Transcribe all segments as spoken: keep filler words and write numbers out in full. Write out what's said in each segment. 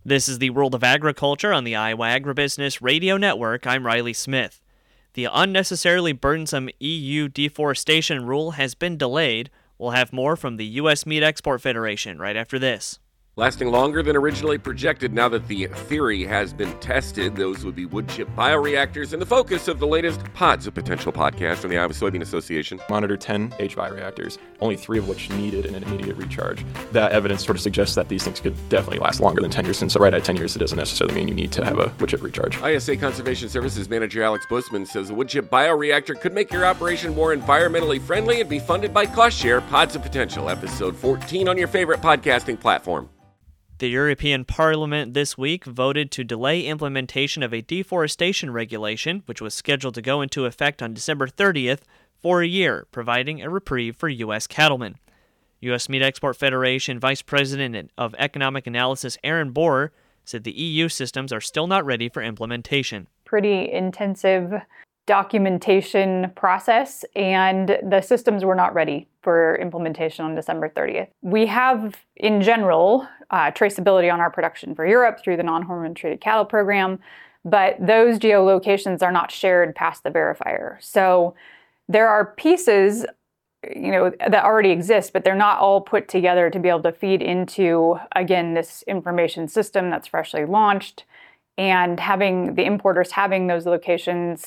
This is the World of Agriculture on the Iowa Agribusiness Radio Network. I'm Riley Smith. The unnecessarily burdensome E U deforestation rule has been delayed. We'll have more from the U S Meat Export Federation right after this. Lasting longer than originally projected now that the theory has been tested. Those would be wood chip bioreactors and the focus of the latest Pods of Potential podcast from the Iowa Soybean Association. Monitor ten H bioreactors, only three of which needed an immediate recharge. That evidence sort of suggests that these things could definitely last longer than ten years. And so right at ten years, it doesn't necessarily mean you need to have a wood chip recharge. I S A Conservation Services Manager Alex Busman says a wood chip bioreactor could make your operation more environmentally friendly and be funded by Cost Share. Pods of Potential, episode fourteen on your favorite podcasting platform. The European Parliament this week voted to delay implementation of a deforestation regulation, which was scheduled to go into effect on December thirtieth, for a year, providing a reprieve for U S cattlemen. U S Meat Export Federation Vice President of Economic Analysis Aaron Borer said the E U systems are still not ready for implementation. Pretty intensive documentation process, and the systems were not ready for implementation on December thirtieth. We have, in general, uh, traceability on our production for Europe through the non-hormone treated cattle program, but those geolocations are not shared past the verifier. So there are pieces, you know, that already exist, but they're not all put together to be able to feed into, again, this information system that's freshly launched, and having the importers having those locations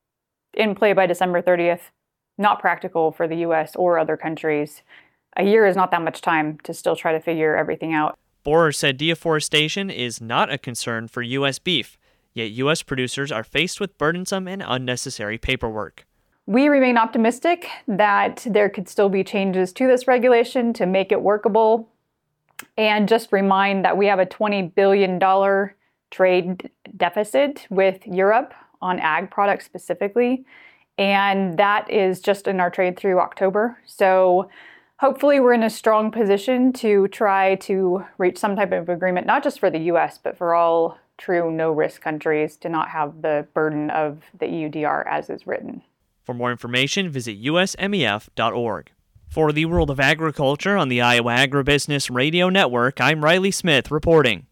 in play by December thirtieth, not practical for the U S or other countries. A year is not that much time to still try to figure everything out. Borer said deforestation is not a concern for U S beef, yet U S producers are faced with burdensome and unnecessary paperwork. We remain optimistic that there could still be changes to this regulation to make it workable, and just remind that we have a twenty billion dollars trade deficit with Europe on ag products specifically, and that is just in our trade through October. So hopefully we're in a strong position to try to reach some type of agreement, not just for the U S, but for all true no-risk countries to not have the burden of the E U D R as is written. For more information, visit U S M E F dot org. For the World of Agriculture on the Iowa Agribusiness Radio Network, I'm Riley Smith reporting.